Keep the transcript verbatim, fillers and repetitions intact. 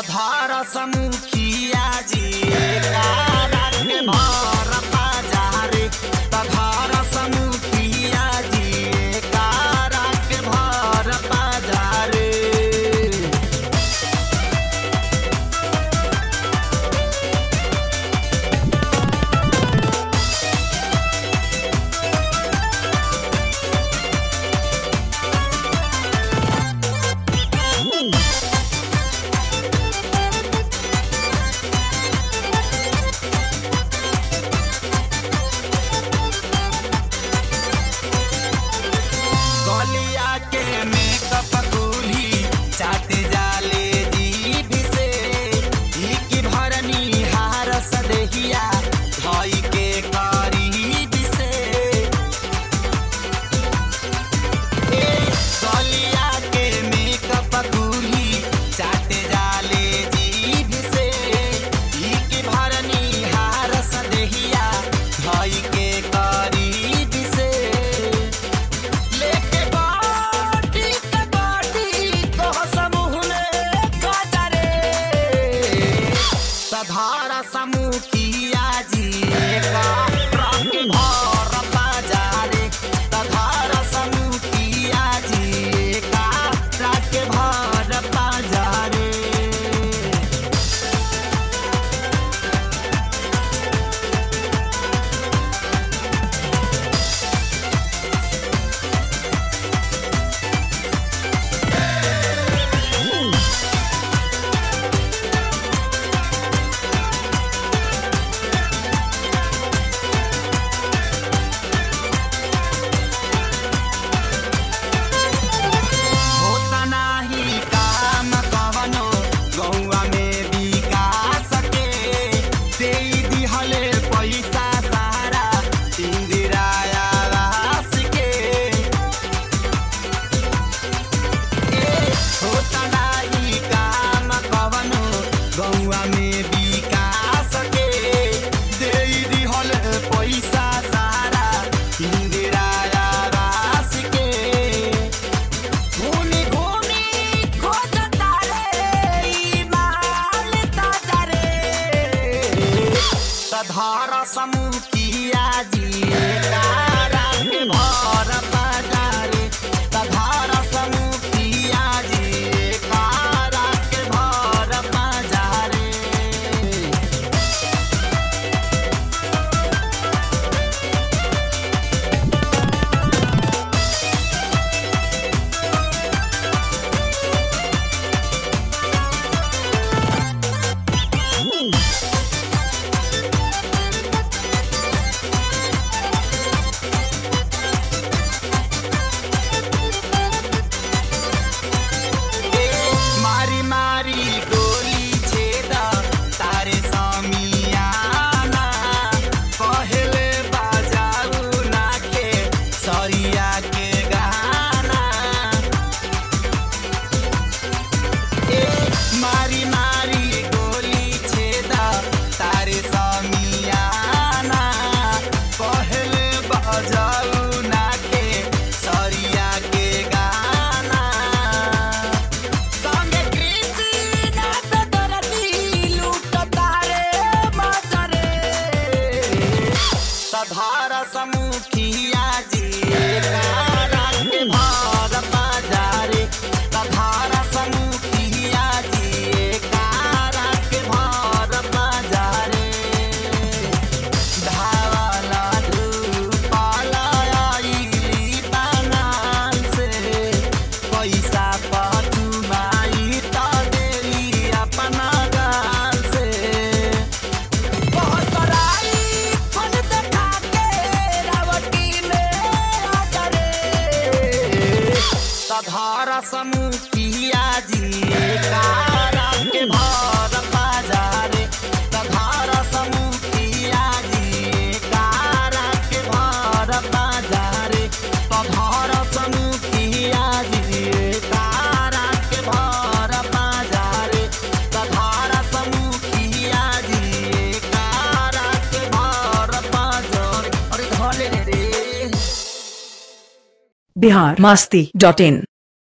तधार समुखिया जी कारा के भर बाजारे तधार समुखिया जी कारा के भर बाजारे गलिया के मेकअप कुली चाटे जाले जीभ से की भरनी हार सदेहिया धई के करीब से ए गलिया के मेकअप कुली चाटे जाले जीभ से की भरनी हार सदेहिया धई के करीब से तधार समुखिया जी कारा के भर बाजारे तधार समुखिया जी कारा के भर बाजारे तधार समुखिया जी कारा के भर बाजारे तधार समुखिया जी कारा के भर बाजारे मारी मारी गोली छेदा तारे समियाना पहले बाजाऊ नाके सरिया के गाना ए मारी मारी गोली छेदा तारे समियाना पहले बाजाऊ नाके सरिया के गाना तधार समुखिया जी कारा के भर बाजारे तधार समुखिया जी कारा के भर बाजारे धावाला धूपाला आईली बानान से पैसा पटुमाई त देली अपना गाल से तधार समुखिया जी कारा के भर बाजारे तधार समुखिया जी कारा के भर बाजारे तधार समुखिया जी कारा के भर बाजारे तधार समुखिया जी कारा के भर बाजारे अरे धले रे बिहार मस्ती डॉट इन।